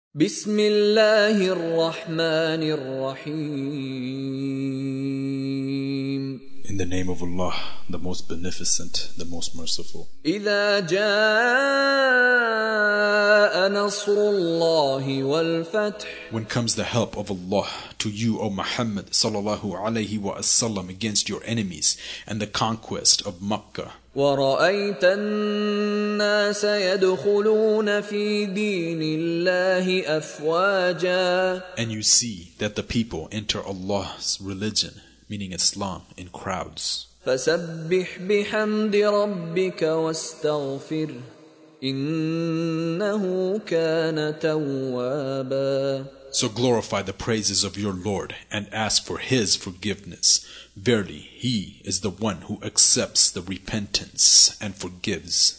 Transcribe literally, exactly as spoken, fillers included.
بسم الله الرحمن الرحيم. In the name of Allah, the most beneficent, the most merciful. إذا جاء نصر الله والفتح. When comes the help of Allah to you, O Muhammad sallallahu alayhi wa sallam, against your enemies and the conquest of Makkah. ورأيت الناس يدخلون في دين الله أفواجا. And you see that the people enter Allah's religion, meaning Islam, in crowds. فسبح بحمد ربك واستغفره إنه كان توابا. So glorify the praises of your Lord and ask for His forgiveness. Verily, He is the one who accepts the repentance and forgives.